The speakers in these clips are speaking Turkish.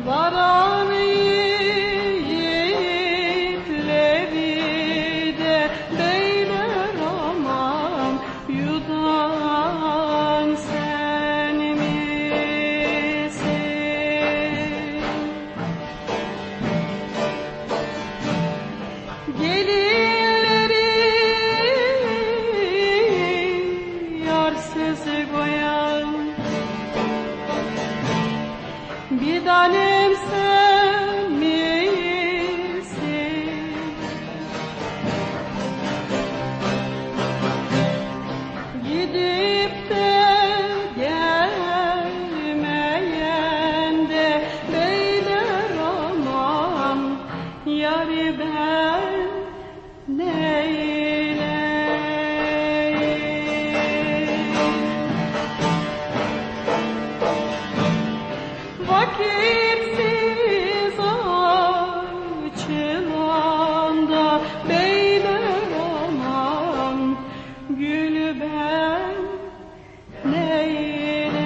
Varan yiğitleri de beyler aman, yudan sen misin? Gelinleri yarsız koyan bir tanem sen misin? Gidip de gelmeyen de beyler aman, yâri ben neyleyim? Vakitsiz açılan da beyler aman, gülü ben neyleyim?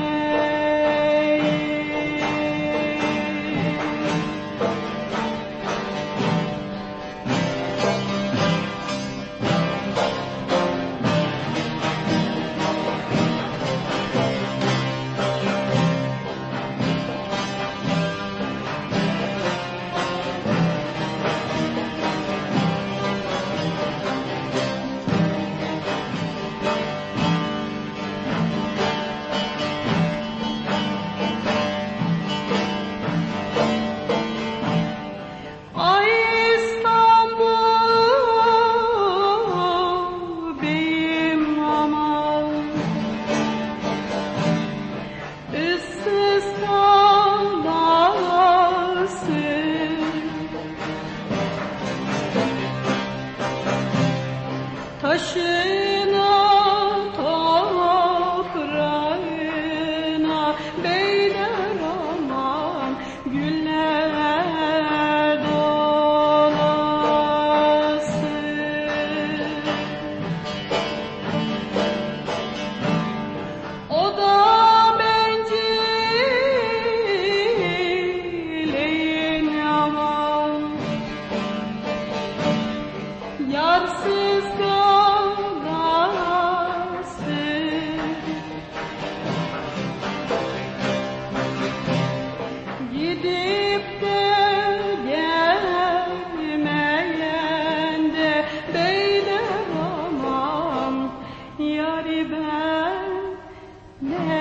Ay İstanbul beyim aman, ıssız kalmasın. Taşına toprağına beyler aman, güller dolasın. O da bencileyin aman, yarsız kalasın. Gidip de gelmeyen de beyler aman, yâri ben ne